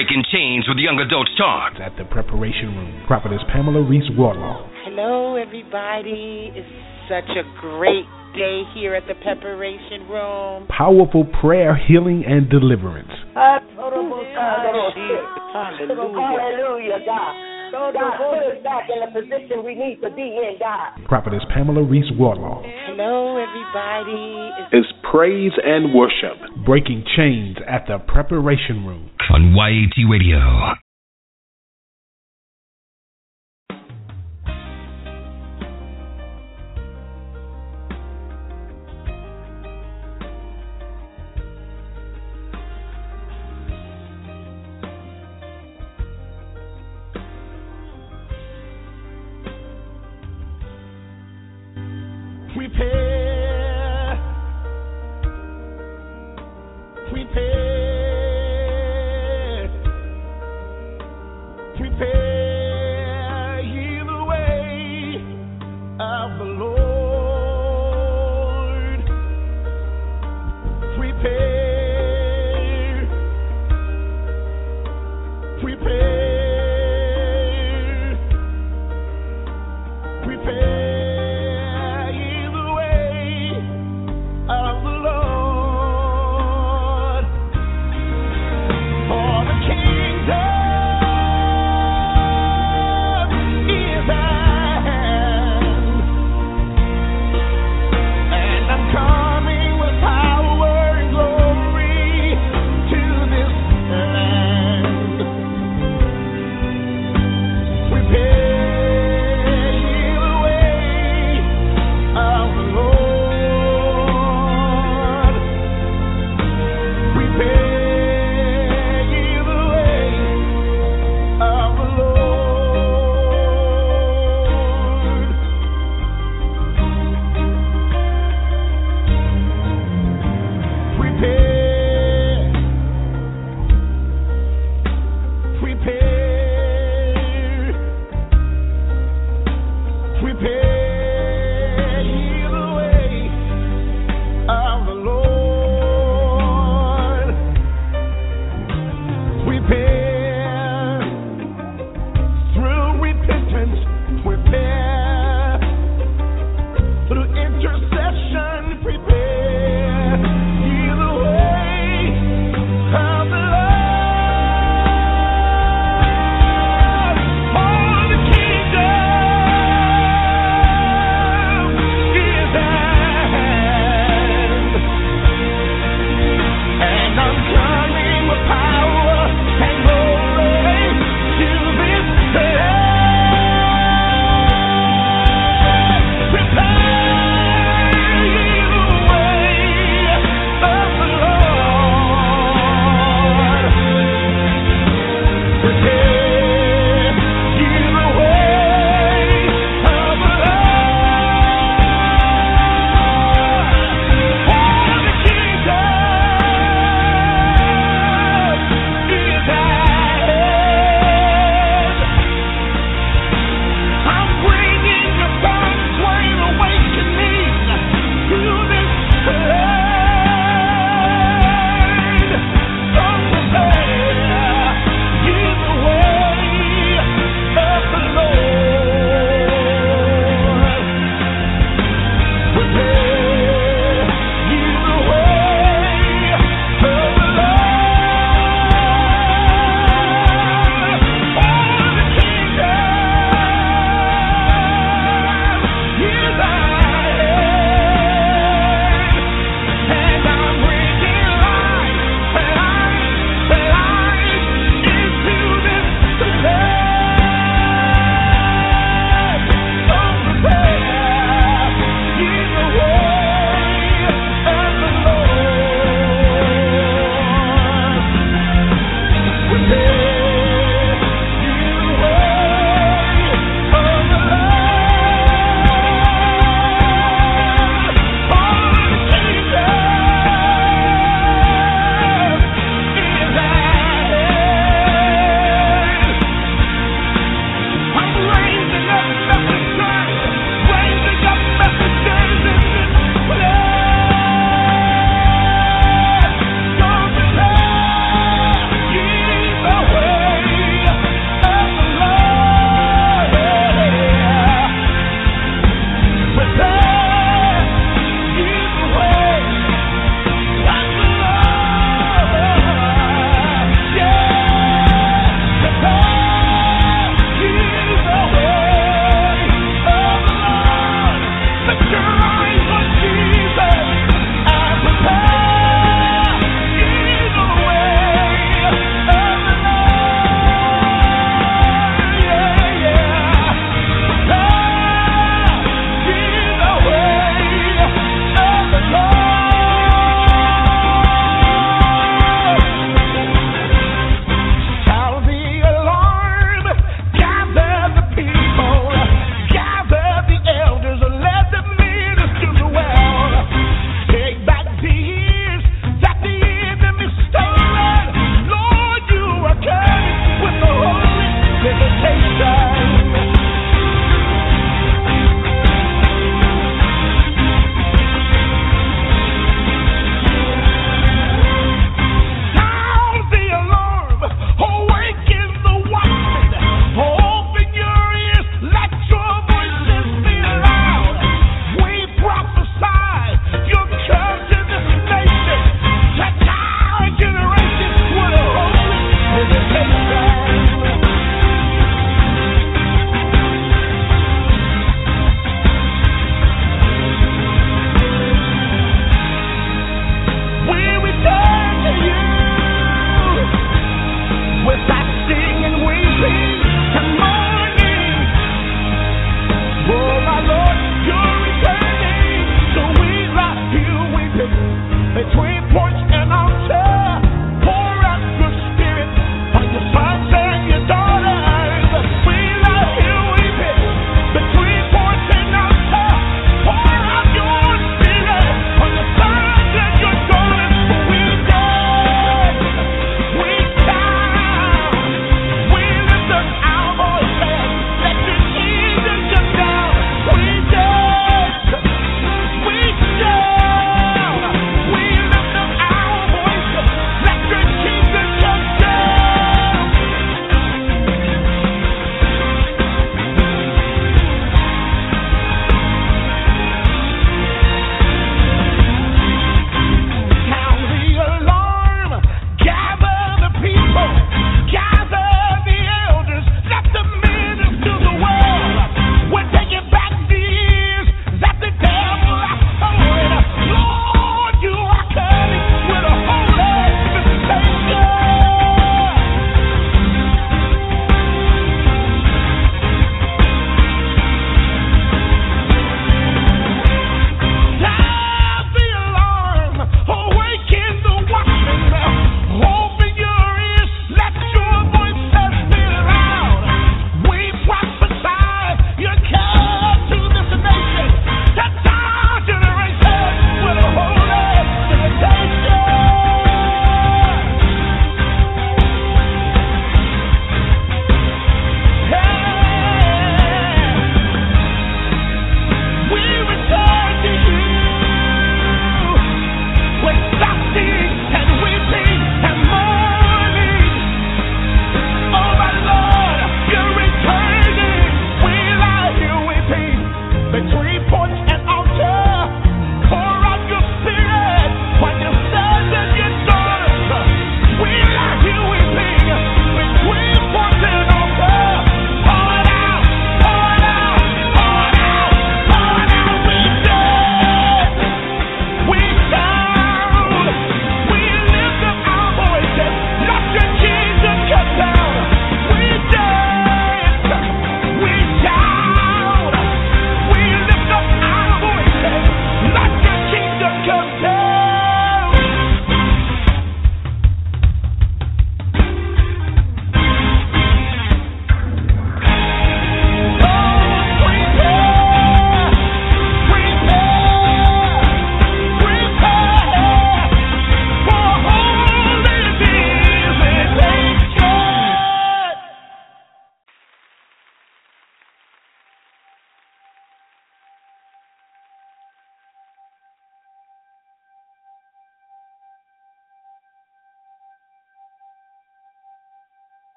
Breaking Chains with Young Adults Talk. At the Preparation Room, Prophetess Pamela Reese Wardlaw. Hello, everybody. It's such a great day here at the Preparation Room. Powerful prayer, healing, and deliverance. Hallelujah, God. God, put us back in the position we need to be in, God. Prophetess Pamela Reese Wardlaw. Hello, everybody. It's praise and worship. Breaking Chains at the Preparation Room. On YAT Radio. Prepare ye the way of the Lord. Prepare, prepare, prepare ye the way of the Lord. For the kingdom and I'm coming with power and glory.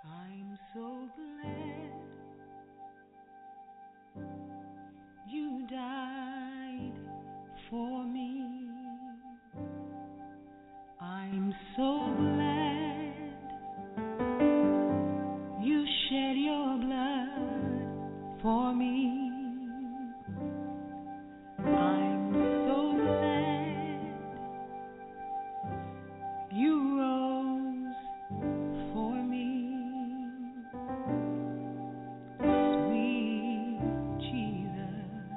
I'm so glad you died for me. I'm so glad you shed your blood for me. I'm so glad you rose for me. Sweet Jesus,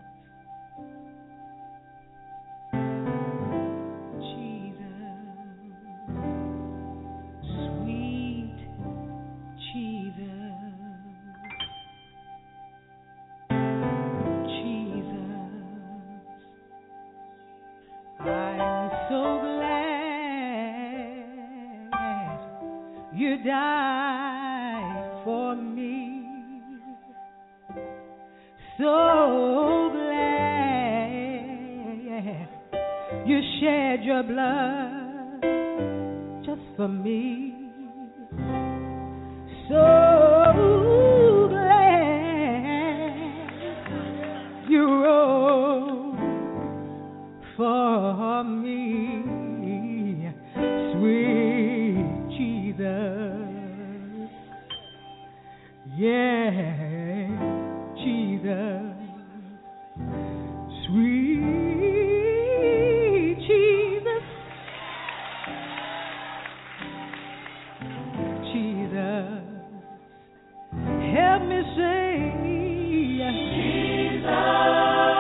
sweet Jesus, I'm so glad you died for me. So glad you shed your blood just for me. So glad you rose for me, sweet Jesus, yeah, Jesus, sweet Jesus, Jesus, help me sing, Jesus.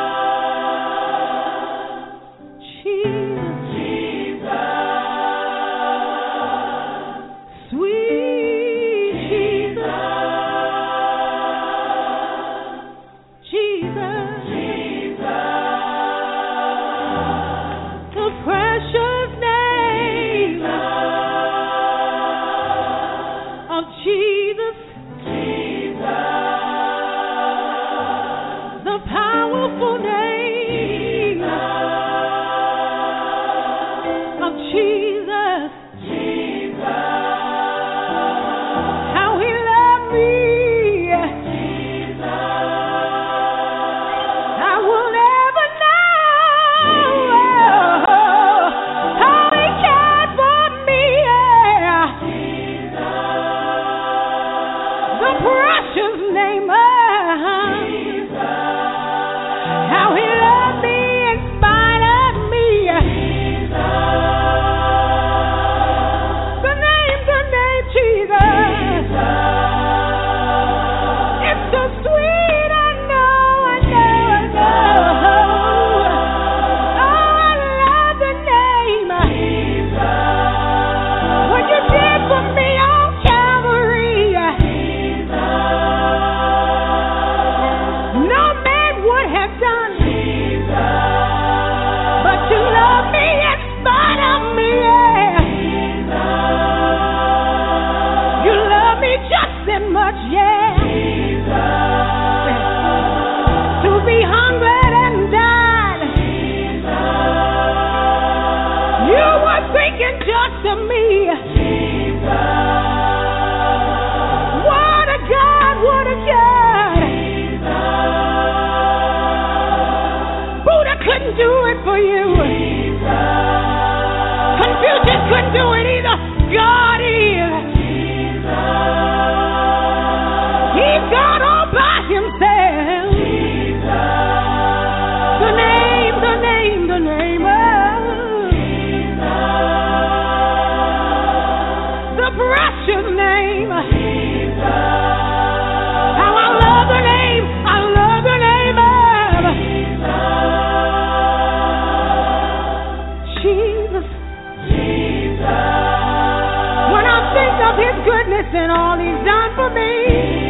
And all he's done for me,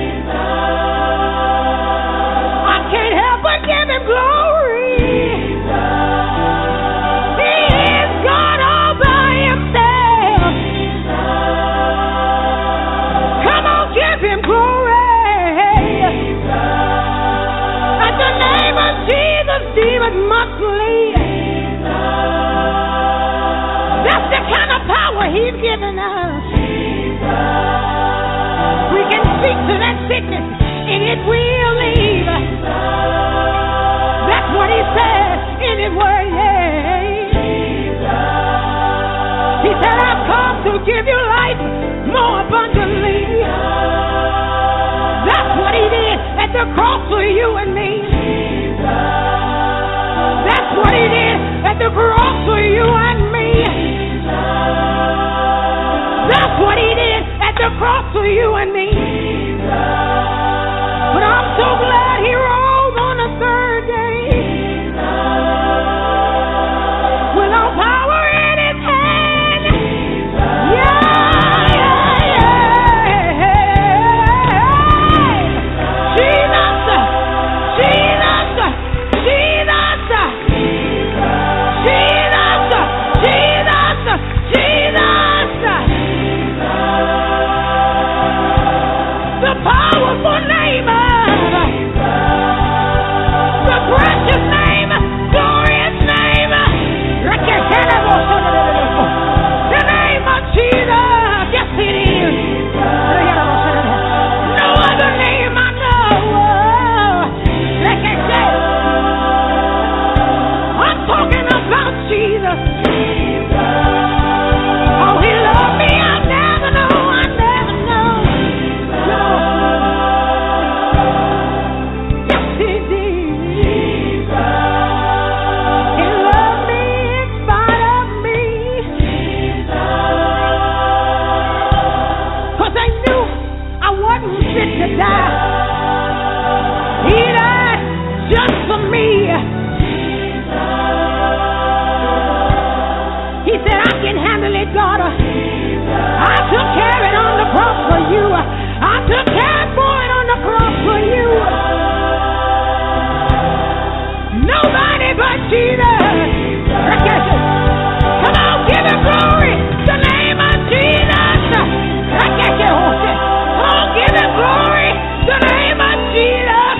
I can't help but give him glory. He is God all by himself. Come on, give him glory. At the name of Jesus, demons must flee. That's the kind of power he's given us. will give you life more abundantly. That's what he did at the cross for you and me. That's what he did at the cross for you and me. That's what he did at the cross for you and me. But I'm so glad he rose on the third day with all power in his hand. Powerful name, the precious name, glorious name, the name of Jesus. Yes, it is. No other name I know. Like I said, I'm talking about Jesus. Oh, he loved me. I never know. Daughter, I took care of it on the cross for you. I took care for it on the cross for you. Nobody but Jesus. Come on, give him glory. The name of Jesus. Come on, give him glory. The name of Jesus.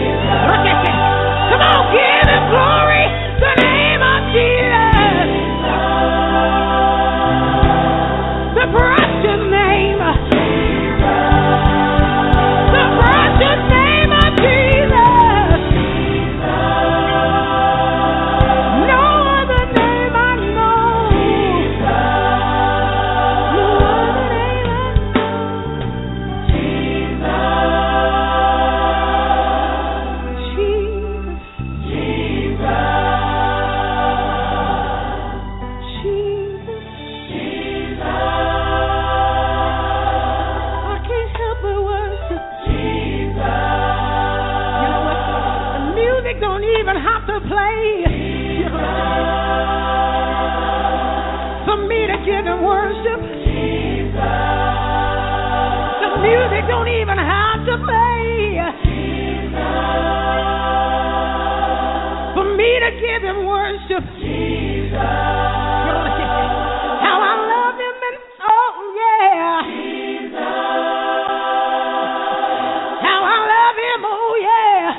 Come on, give him glory. The name of Jesus. The precious name, the precious name of Jesus. No other name I know. No other name I know. Jesus. Don't even have to play for me to give him worship. The music don't even have to play for me to give him worship. How I love him and oh yeah. How I love him, oh yeah.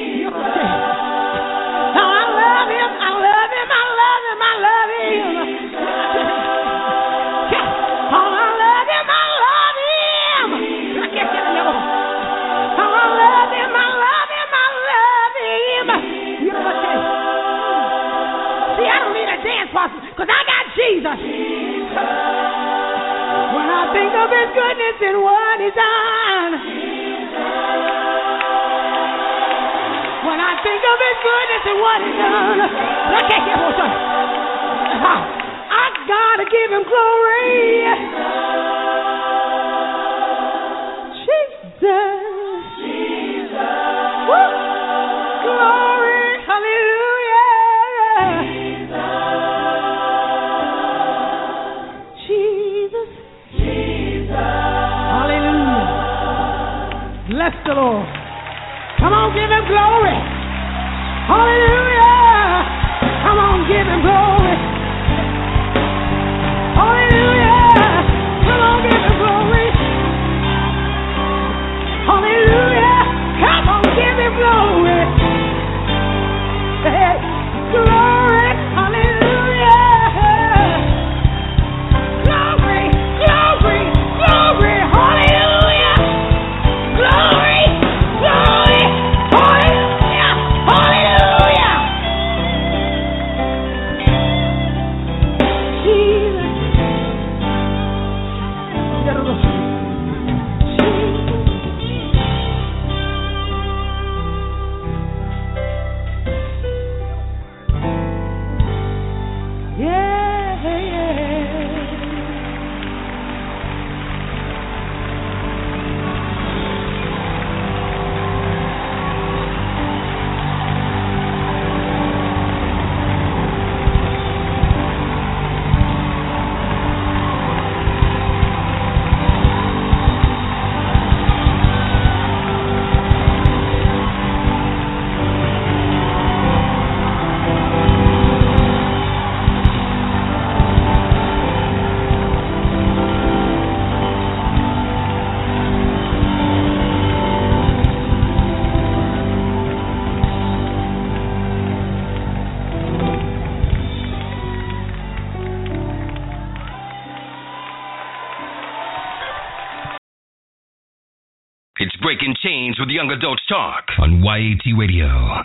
Because I got Jesus. When I think of his goodness and what he's done, when I think of his goodness and what he's done, I gotta give him glory. Jesus. Woo. Glory. Hallelujah. Bless the Lord. Come on, give him glory. Hallelujah. Come on, give him glory. Hallelujah. Come on, give him glory. Hallelujah. Come on, give him glory. Hey, glory. Hallelujah. Glory, glory, glory. Hallelujah. Glory, glory, hallelujah, hallelujah. It's Breaking Chains with Young Adults Talk on YAT Radio.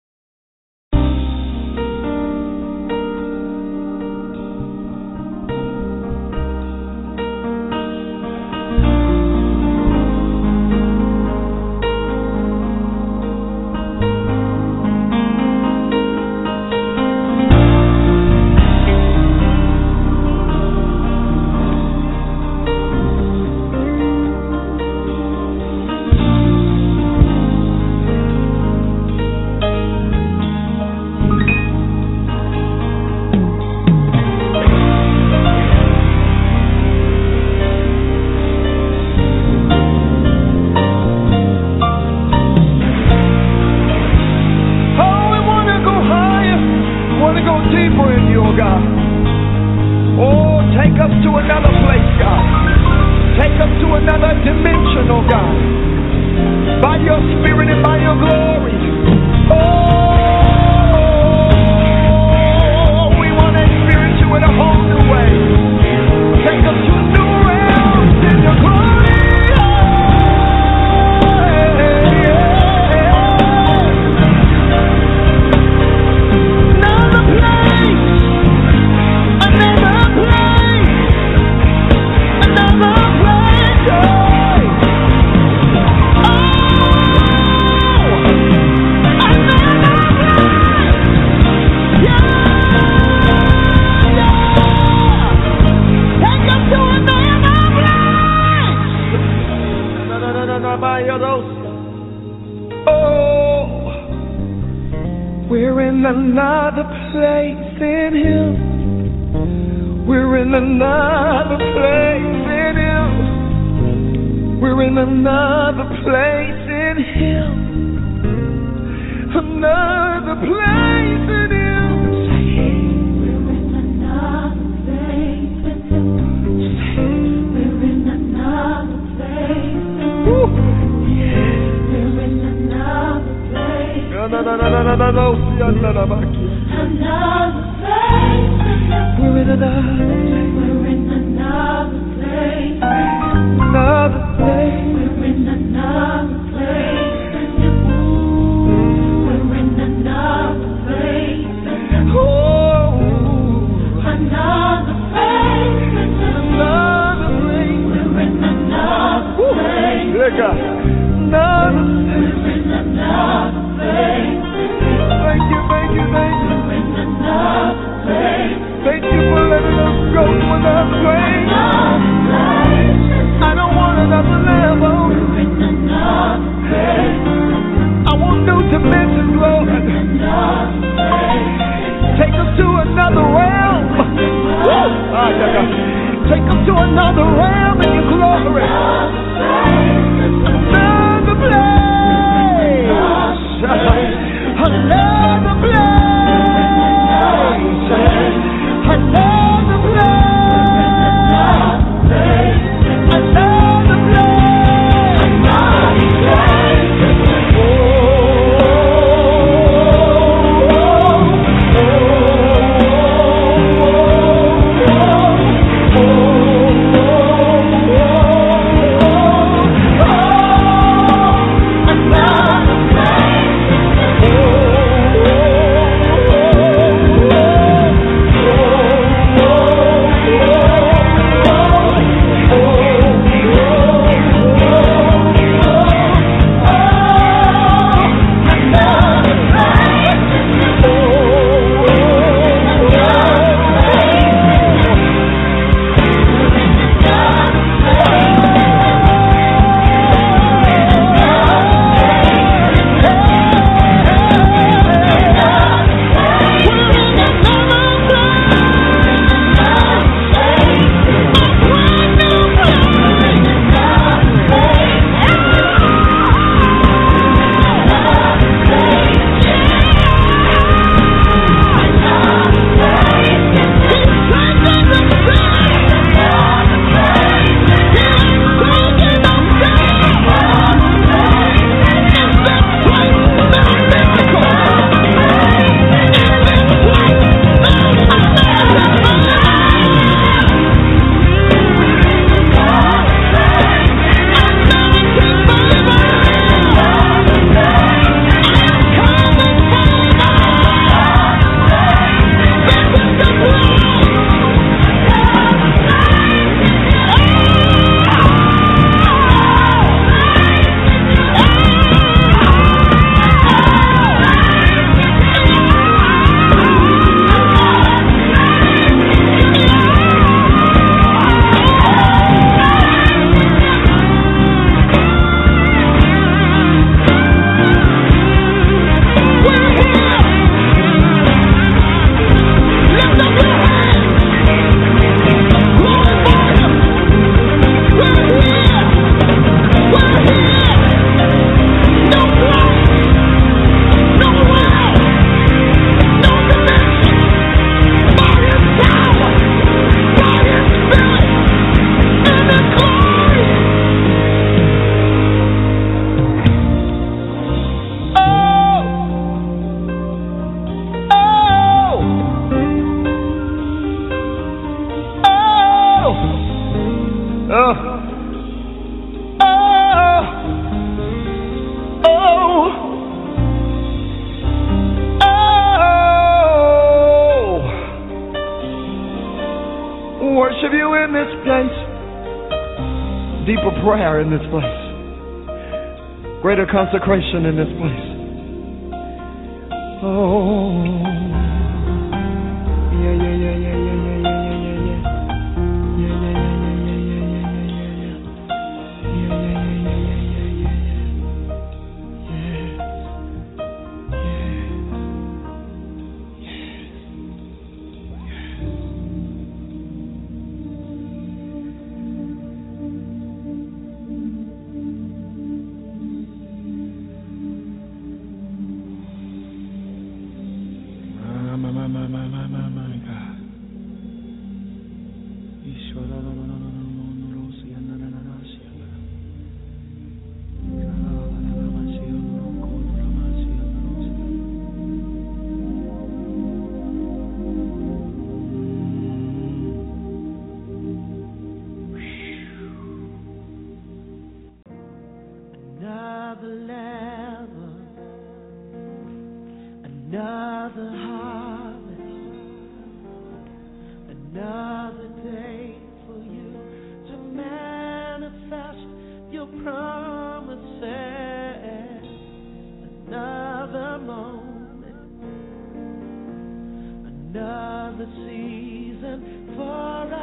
Take us to another realm in your glory. Another place. prayer in this place. Greater consecration in this place. Oh, yeah, yeah, yeah, yeah, yeah, yeah, yeah, yeah, yeah. Yeah, yeah, yeah, yeah, yeah, yeah, yeah, yeah, yeah. Yeah, yeah, yeah, yeah, yeah, yeah, yeah. Another level, another harvest, another day for you to manifest your promises, another moment, another season for a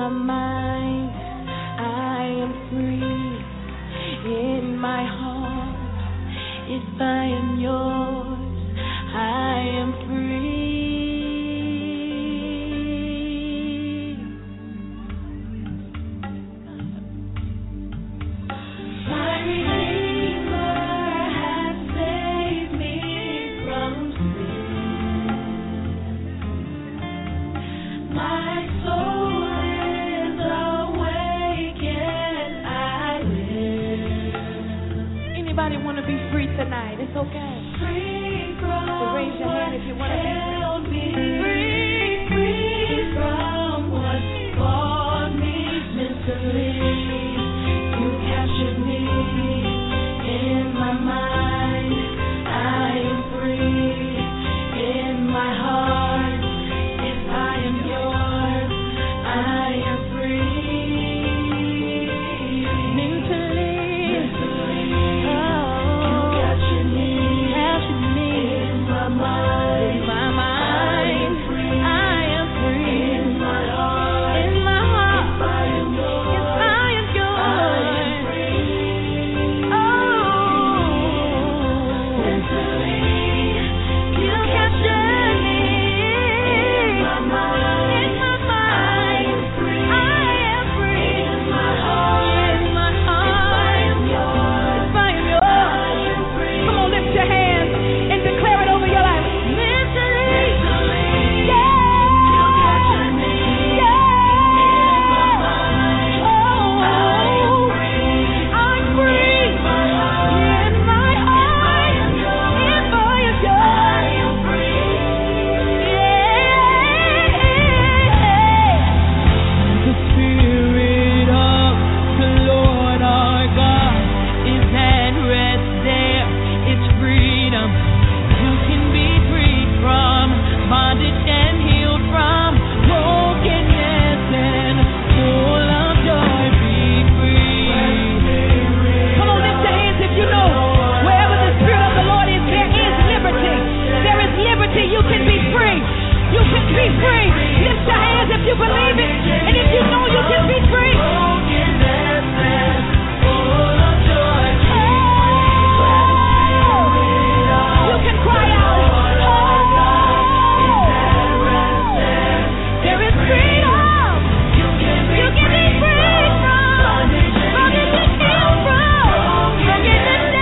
mind, I am free. In my heart, if I am yours, I am free. My Redeemer has saved me from sin. My soul is awake and I live. Anybody want to be free tonight? It's okay. Free from so raise your hand if you want to be free. Free from what bought me mentally. You captured me in my mind. I am free in my heart. If I am yours, I am free. Mentally, oh, you captured me in my mind. In my mind, I am free. In my heart, if I am yours, I am free. Oh, mentally, you captured me in my mind. In my mind, I am free. In my heart, if I am yours, come on, lift your hands and declare it over your life. Mentally, yeah, you captured me in my mind. Oh, I'm free in my heart. If I am yours, I am free. The Spirit of the Lord our God is at rest there. It's freedom. You can be freed from bondage and healed from brokenness and full of joy. Be free. Come on, lift your hands if you know. Wherever the Spirit of the Lord is, there is liberty. There is liberty. You can be free. You can be free. Lift your hands if you believe it. And if you know you can be free. You can cry out. There is freedom. You can be free from bondage and healed from brokenness.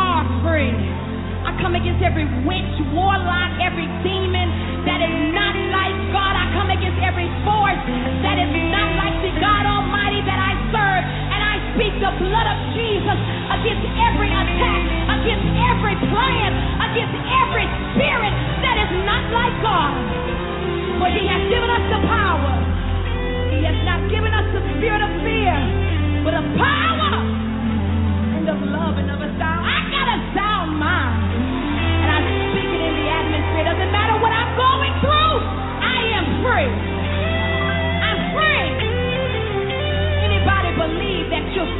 I come against every witch, warlock, every demon that is not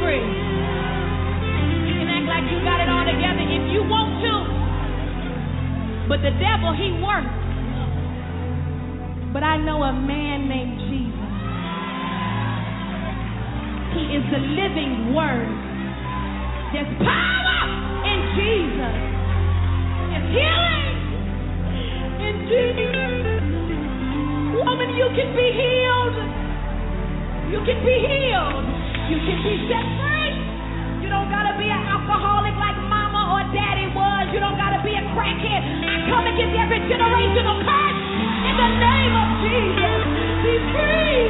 free. You can act like you got it all together if you want to. But the devil, he works. But I know a man named Jesus. He is the living word. There's power in Jesus. There's healing in Jesus. Woman, you can be healed. You can be healed. You can be set free. You don't gotta be an alcoholic like mama or daddy was. You don't gotta be a crackhead. I come against every generational curse in the name of Jesus. Be free.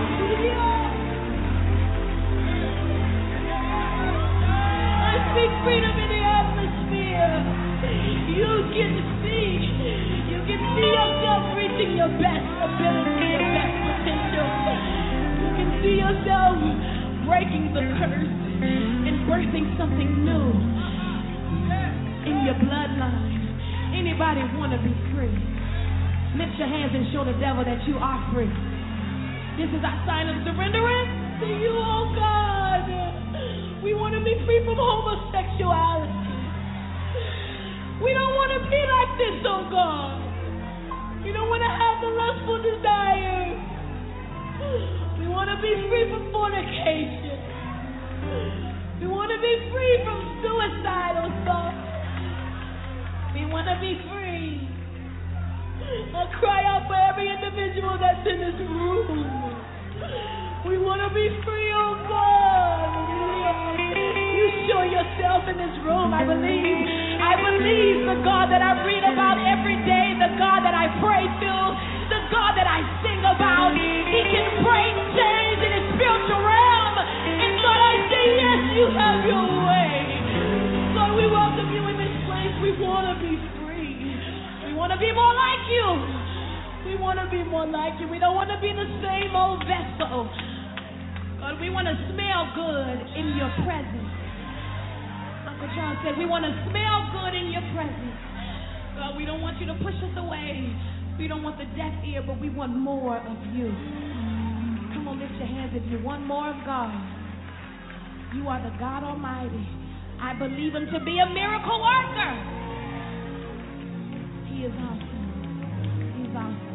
I speak freedom in the atmosphere. You can see. You can see yourself reaching your best ability, your best potential. You can see yourself breaking the curse and birthing something new in your bloodline. Anybody want to be free? Lift your hands and show the devil that you are free. This is our sign of surrenderance to you, oh God. We want to be free from homosexuality. We don't want to be like this, oh God. We don't want to have the lustful desires. We want to be free from fornication. We want to be free from suicidal thoughts. We want to be free. I cry out for every individual that's in this room. We want to be free, oh God. You show yourself in this room. I believe the God that I read about every day, the God that I pray to, the God that I sing about. He can break chains in his spiritual realm. And God, I say, yes, you have your way. God, we welcome you in this place. We want to be free. We want to be more like you. We want to be more like you. We don't want to be the same old vessel. God, we want to smell good in your presence. Uncle Charles said, we want to smell good in your presence. God, we don't want you to push us away. We don't want the deaf ear, but we want more of you. Come on, lift your hands if you want more of God. You are the God Almighty. I believe him to be a miracle worker. He is awesome. He's awesome.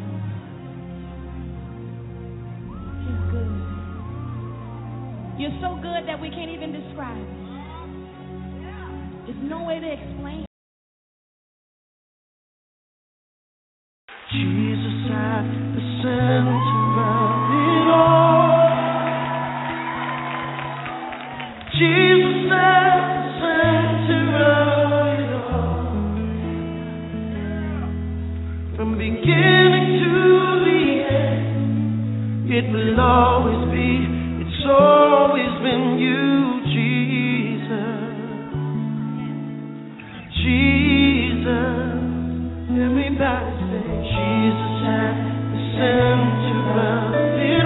He's good. You're so good that we can't even describe it. There's no way to explain it. Jesus at the center of it all. Jesus at the center of it all. From beginning to the end, it will always be, it's always been you, Jesus. Jesus, everybody say, Jesus at the center of it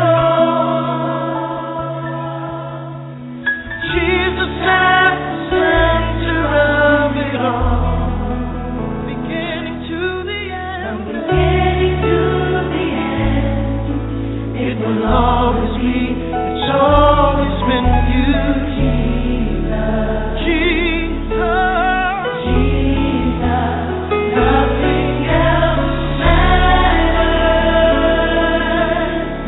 all. Jesus at the center of it all. Beginning to the end. From beginning to the end. It will always be, it's always been you, Jesus. Jesus. Jesus. Nothing else matters.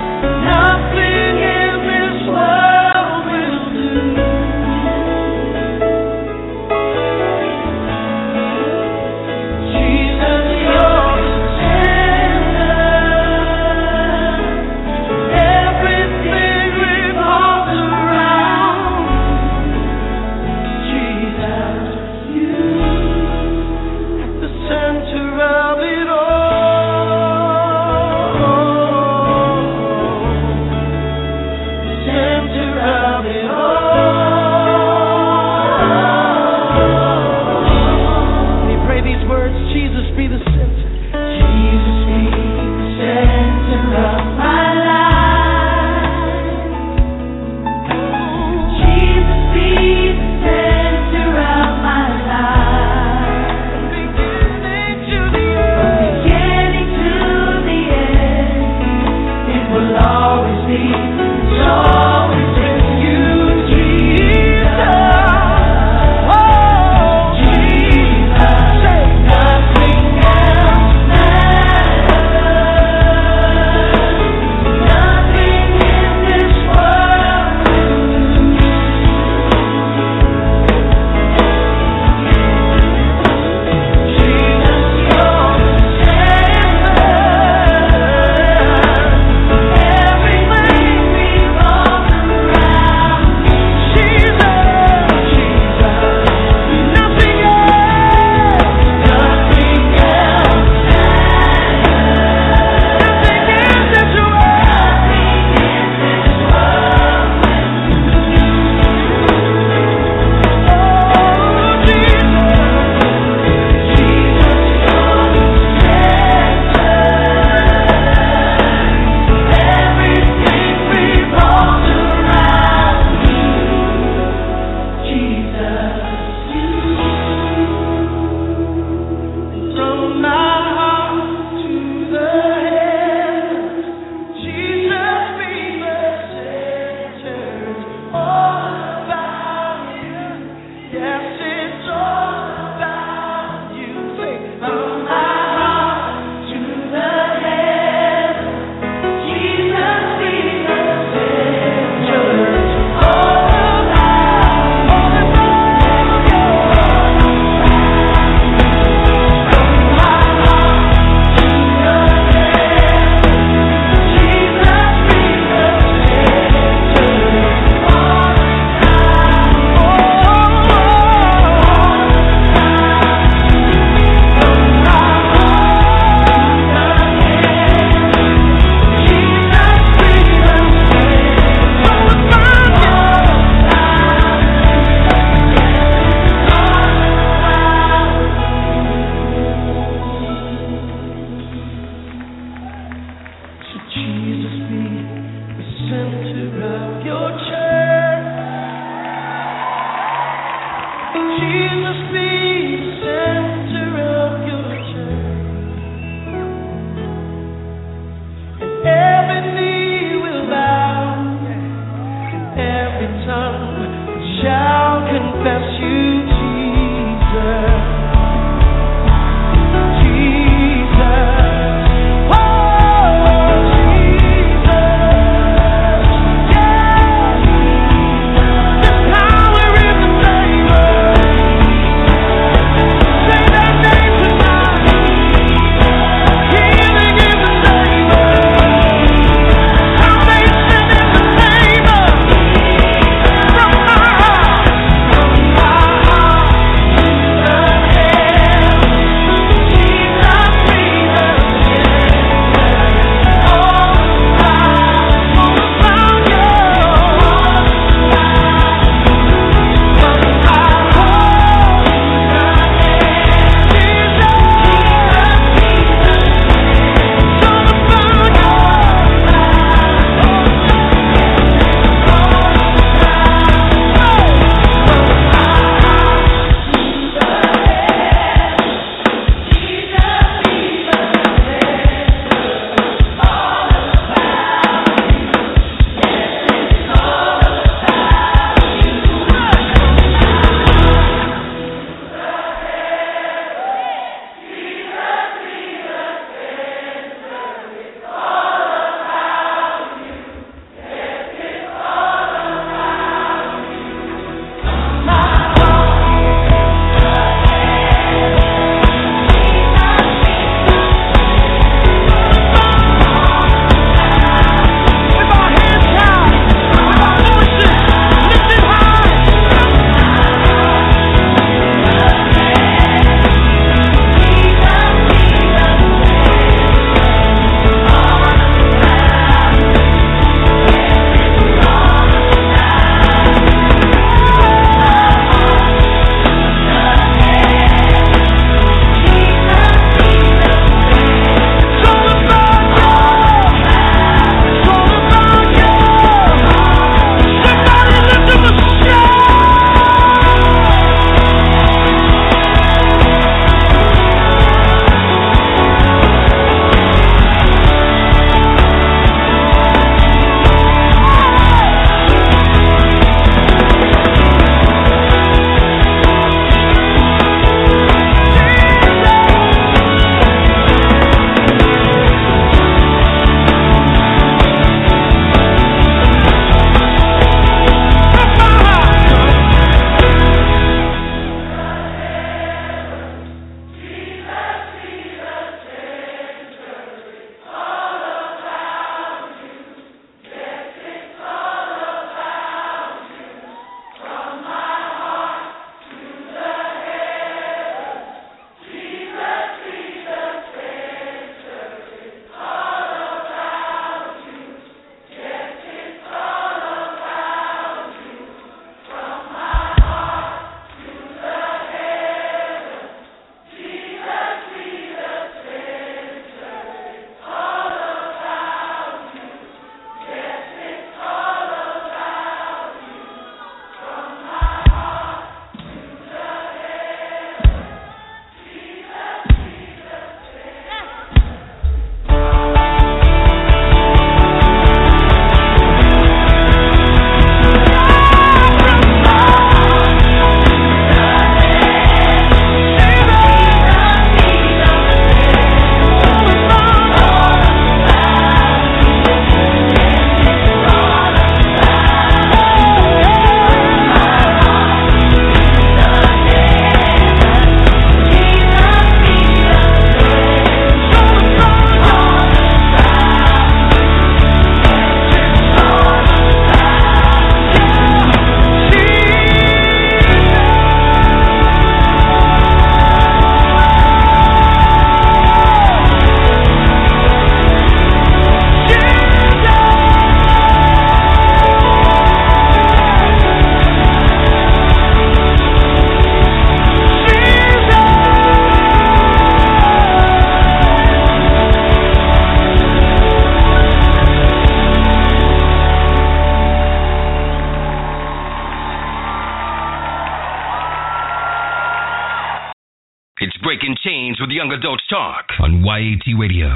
It's Breaking Chains with Young Adults Talk on YAT Radio.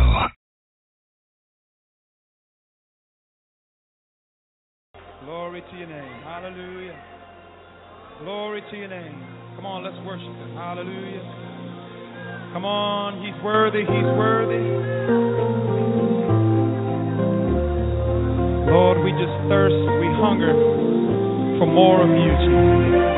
Glory to your name. Hallelujah. Glory to your name. Come on, let's worship him. Hallelujah. Come on, he's worthy. He's worthy. Lord, we just thirst. We hunger for more of you, Jesus.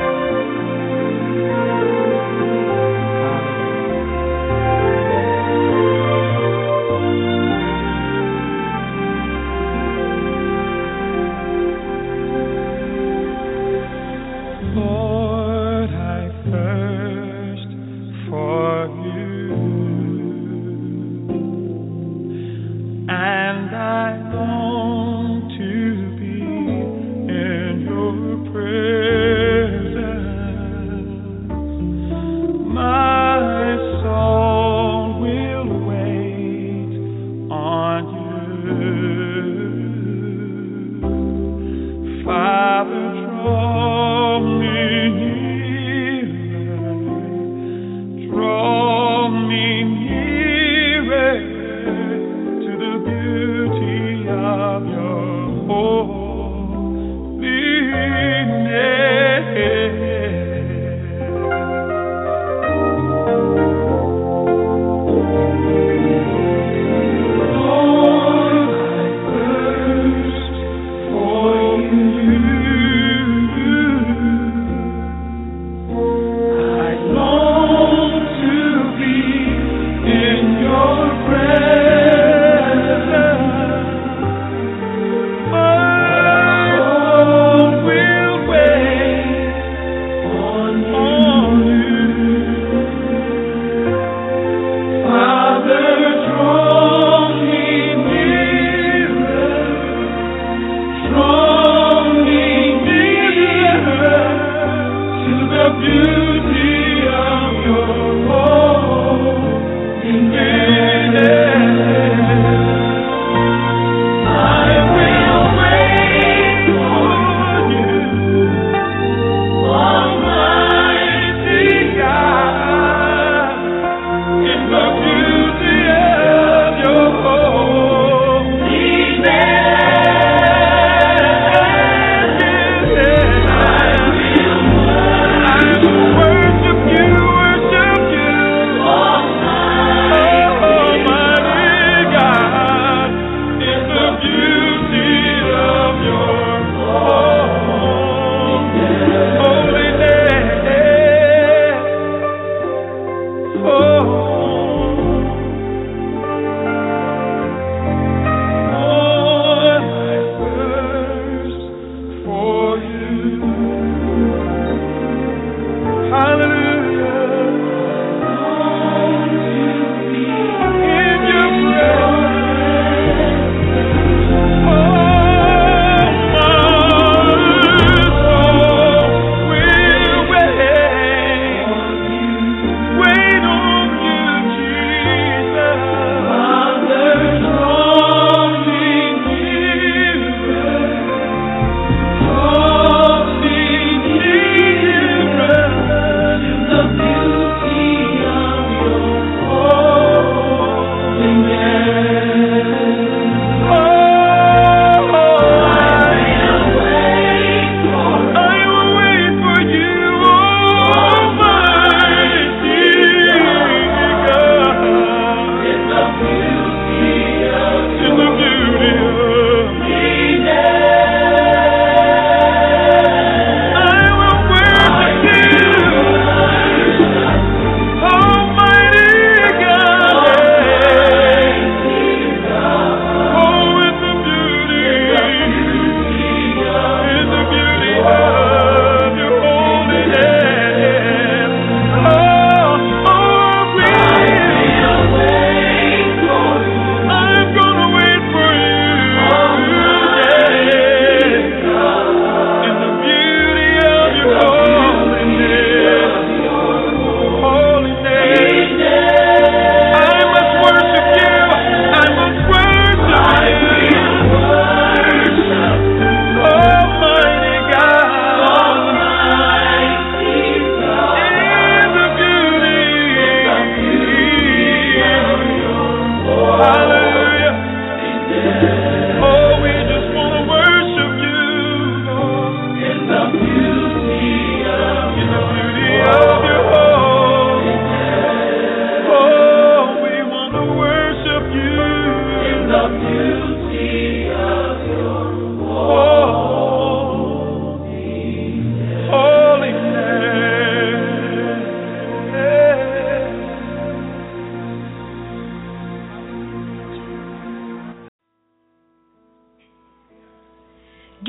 Praise.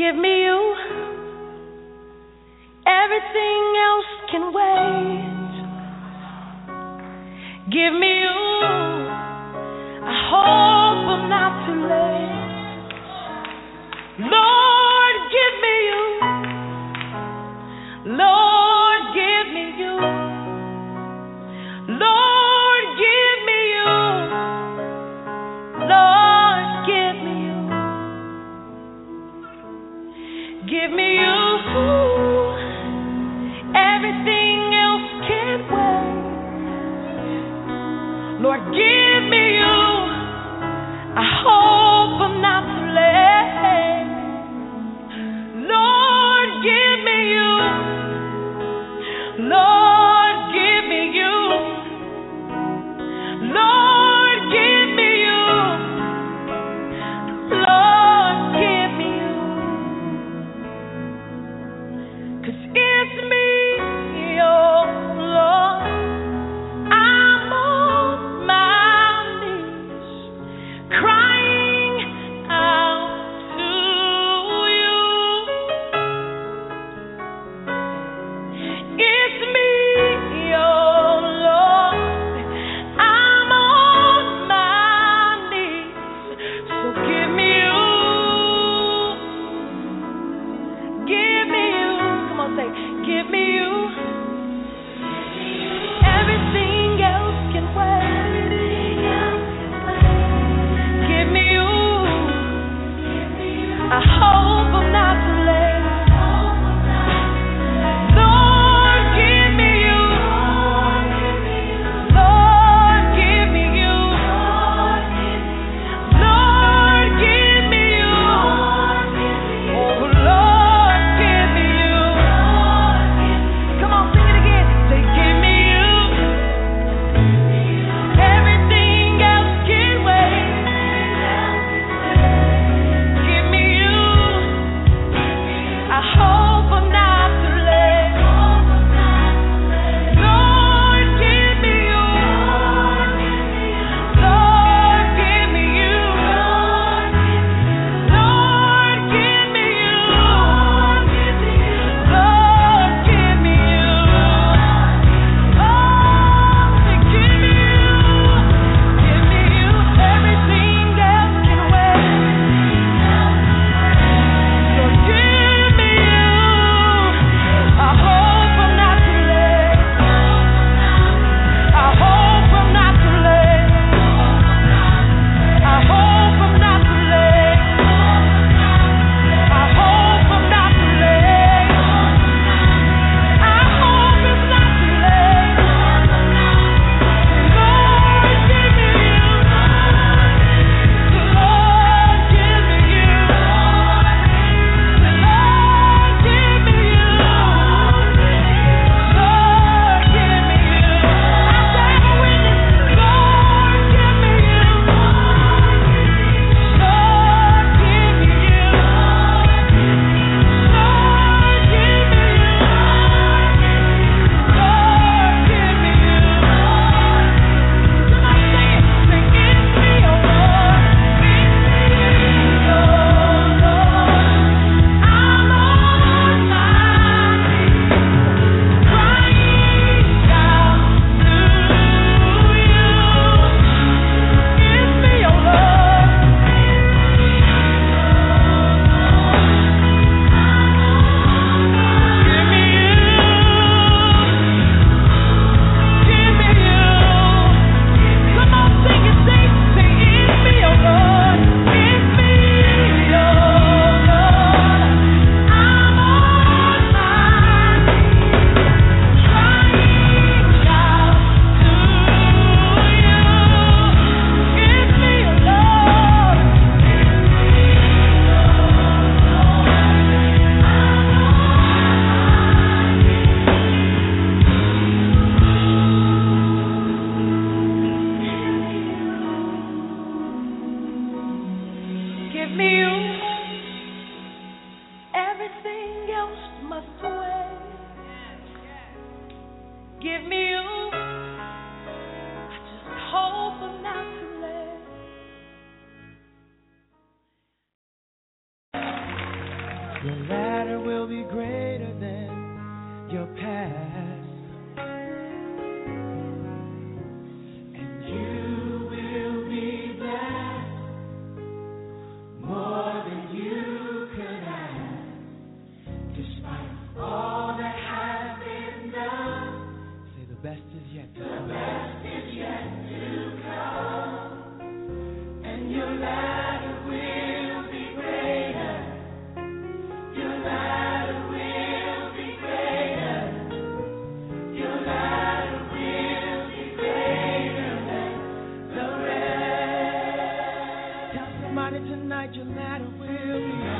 Give me you. Everything else can wait. Give me you. I hope I'm not too late. Lord, give me you. Lord, give me you. Lord, give me you. Lord, give me you. Give me you. Everything else can wait. Lord, give me you. I hope I'm not too late. Lord, give me you. Lord, give me you. Lord, give me you. Lord, give me you. 'Cause it's me, oh Lord. I'm on my knees, crying Your latter will be greater than your past. And you will be blessed more than you could ask. Despite all that has been done, say the best is yet to come. The best is yet to come. And your latter will be greater. Your latter will be greater. Your latter will be greater than the rest. Tell somebody tonight your latter will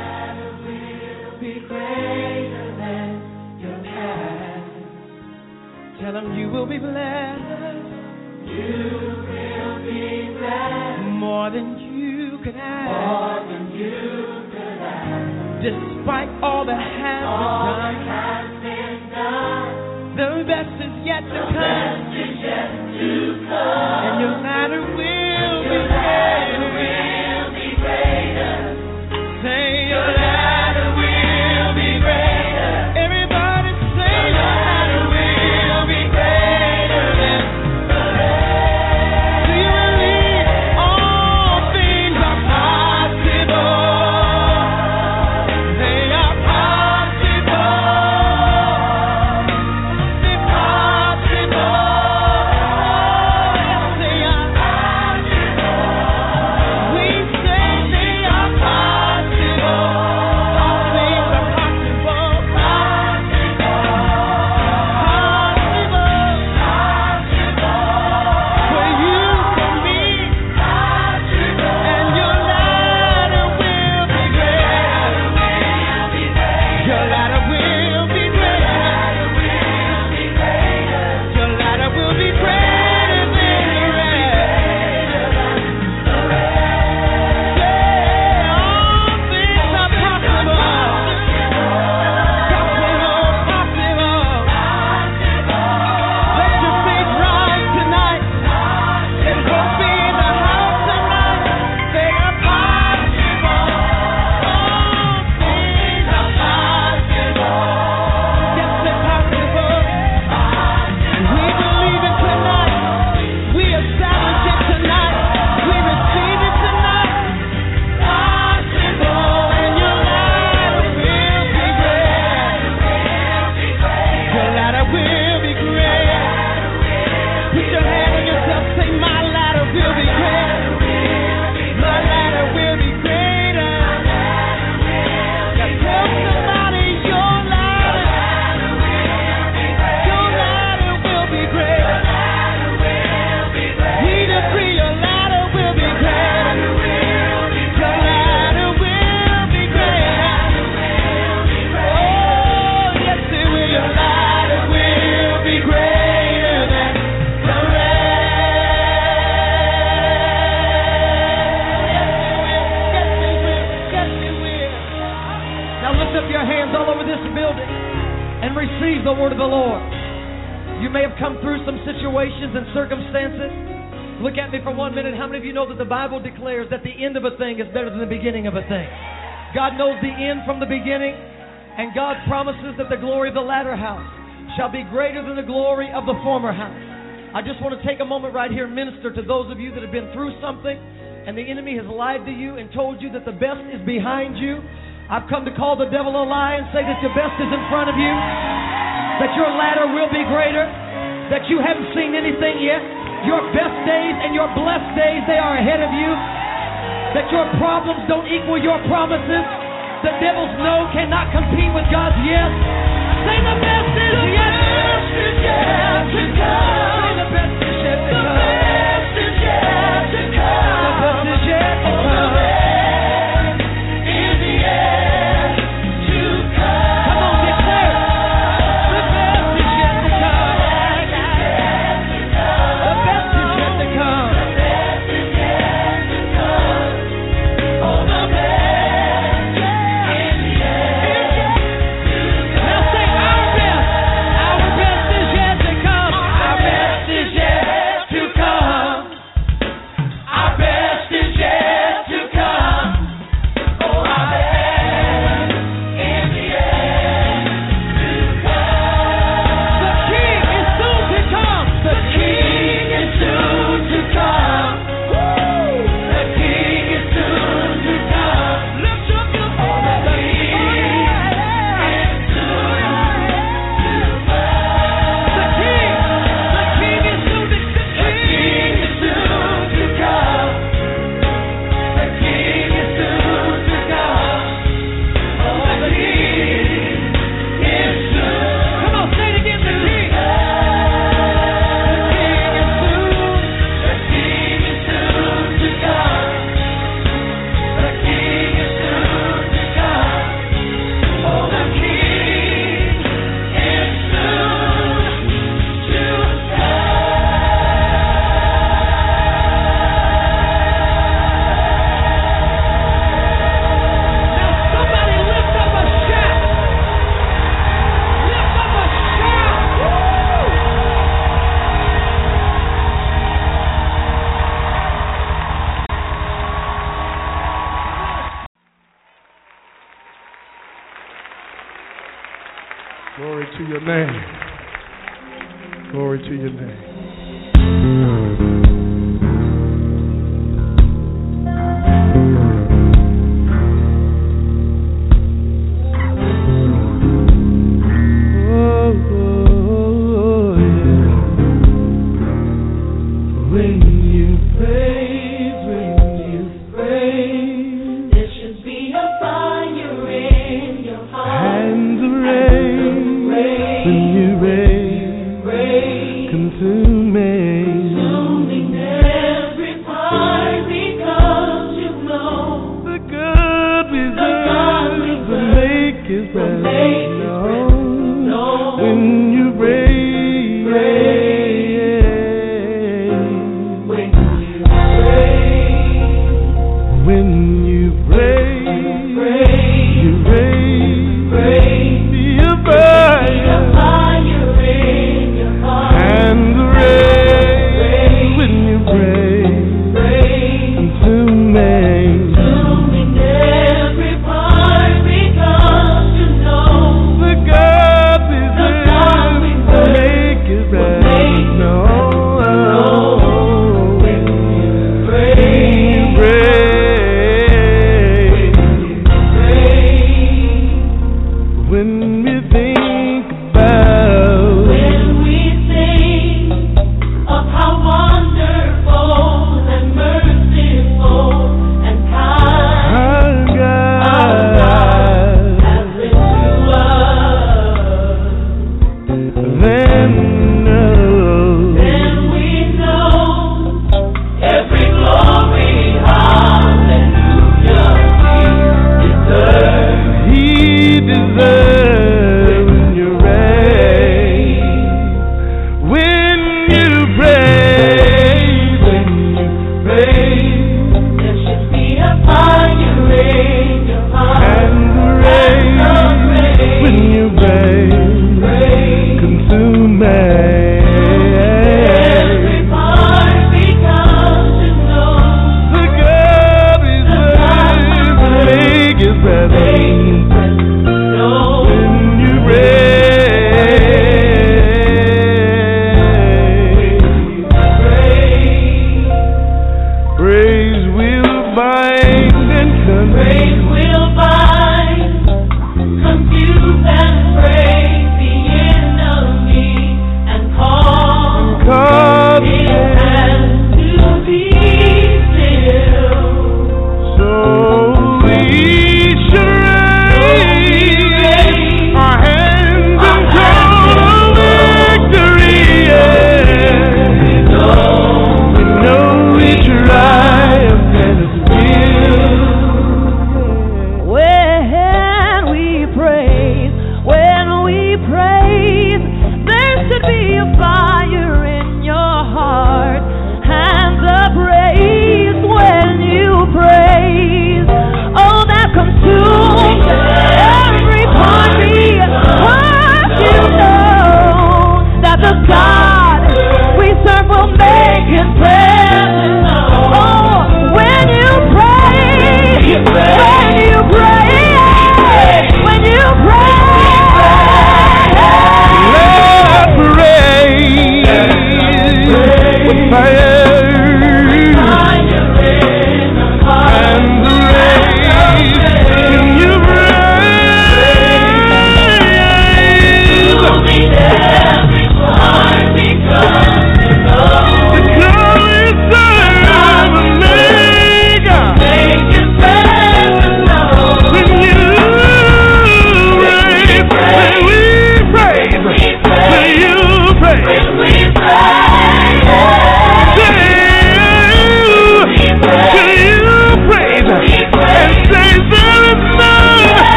be greater than your past. Tell them you will be blessed. You will be blessed more than you could ask. More than you could ask. Despite all that has been done, the best is yet to come. And your latter will be greater. Say your latter will be greater. Everybody say your latter will be greater than the rest. Do you believe all things are possible? They are possible. They're possible. Yes, they are possible. We say they are possible. All things are possible. For you, for me, and your latter will be greater. Your latter will be greater. Your latter will be greater than the rest. Yeah, all things are possible. Possible. Let your faith rise tonight. There's hope in the house tonight. They are possible. All things are possible. Yes, they're possible. We believe it tonight. We establish it tonight. We receive it tonight. Possible. And your latter will be great. Your latter will be great. Put your hand on yourself. Say, my latter will be great. My latter will be greater. Now tell somebody your latter will be greater. We decree your ladder will be greater. Your ladder will be greater. Oh, yes it will. Your ladder will be greater than the rest. Yes it will. Now lift up your hands all over this building and receive the word of the Lord. You may have come through some situations and circumstances. Look at me for 1 minute. How many of you know that the Bible declares that the end of a thing is better than the beginning of a thing? God knows the end from the beginning, and God promises that the glory of the latter house shall be greater than the glory of the former house. I just want to take a moment right here and minister to those of you that have been through something and the enemy has lied to you and told you that the best is behind you. I've come to call the devil a lie and say that your best is in front of you, that your latter will be greater, that you haven't seen anything yet. Your best days and your blessed days, they are ahead of you, that your problems don't equal your promises. The devil's no cannot compete with God's yes. Say the best is yet to come. Say the best is yet to come. The best is yet to come. The best is yet to come. Our best to your name. Glory to your name.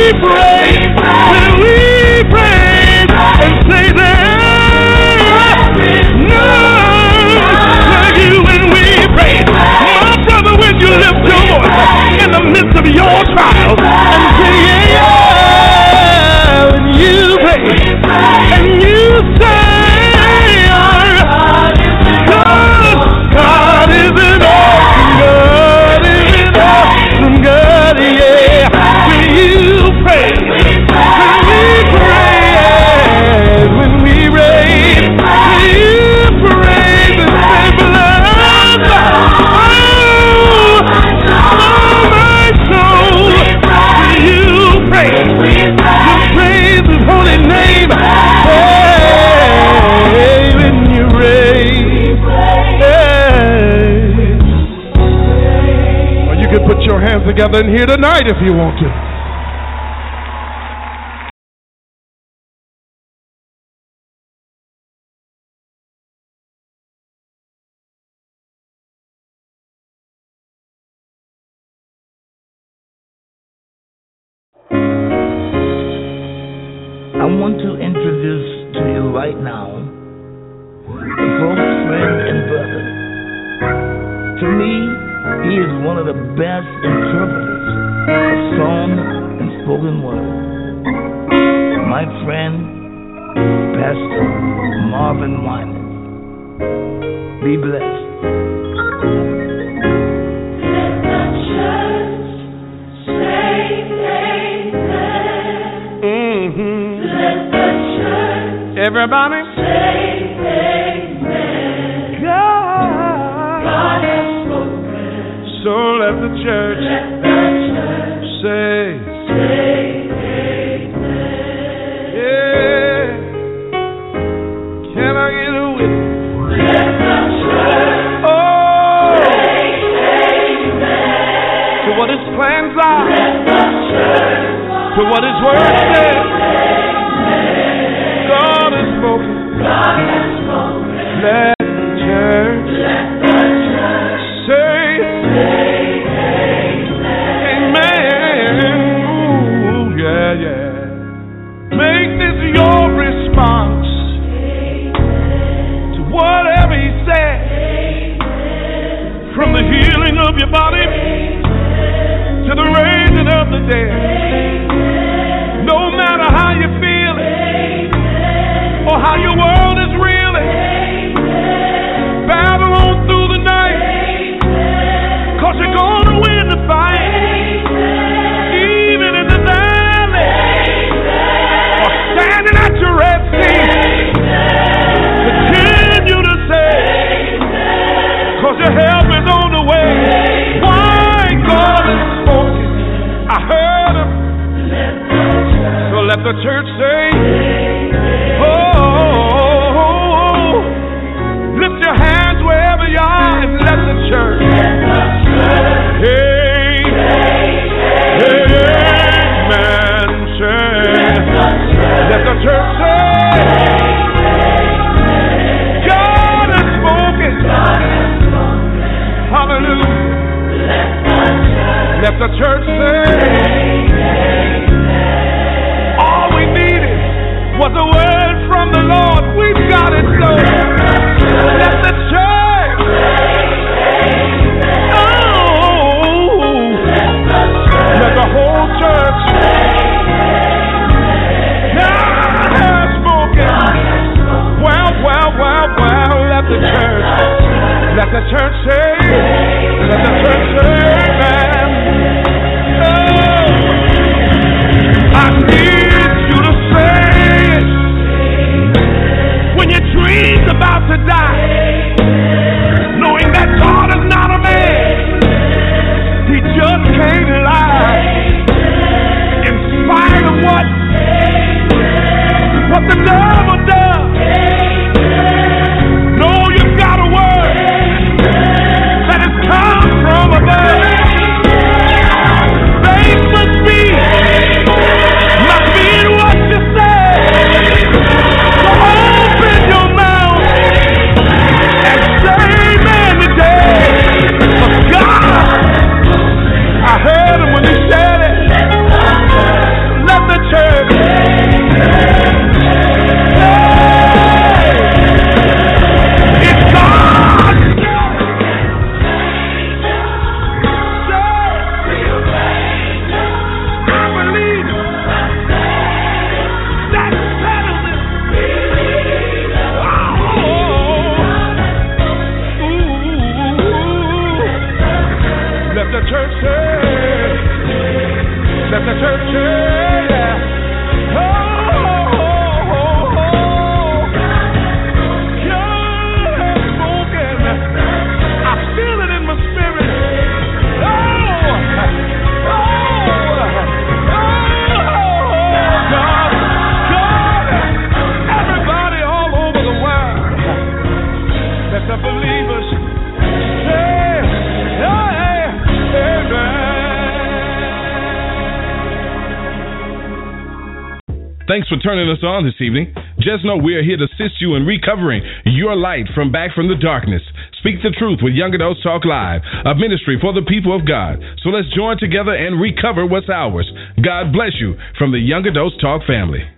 praise, when we praise and say that none like you when we praise. My brother, when you lift your voice in the midst of your trials and say, yeah, when you praise and you say, God is an awesome God, is an awesome God, yeah. When you praise, when we praise, when you praise and say, blood, oh my soul, when you praise, you praise His holy name, hey, when you praise, hey. Or you can put your hands together in here tonight if you want to. I want to introduce to you right now a close friend and brother. To me, he is one of the best interpreters of song and spoken word. My friend, Pastor Marvin Wyman. Be blessed. Everybody say amen. God has spoken. So let the church say amen. Yeah. Can I get a witness? Let the church say amen. To what His plans are. Let the church to what His word says. God has spoken. Let the church say amen. Ooh, yeah, yeah. Make this your response to whatever He said. From the healing of your body to the raising of the dead. No matter how you feel or how your world is reeling, battle on through the night, 'cause you're gonna win the fight, even in the valley, or standing at your Red Sea. Continue to say, 'cause your help is on the way. Why? God has spoken, I heard Him. So let the church say, lift your hands wherever you are and let the church. Hey, amen. Let the church say, God has spoken. Hallelujah. Let the church say, all we needed was a word from the Lord. We've got it, so let the church. Oh, let the whole church. God has spoken. Well, let the church. Let the church say. Let the church say, amen. Oh, I need you to say it. When your dream's about to die, knowing that God is not a man, He just can't lie. In spite of what the devil does, know you've got a word. Thanks for turning us on this evening. Just know we are here to assist you in recovering your light from back from the darkness. Speak the truth with Young Adults Talk Live, a ministry for the people of God. So let's join together and recover what's ours. God bless you from the Young Adults Talk family.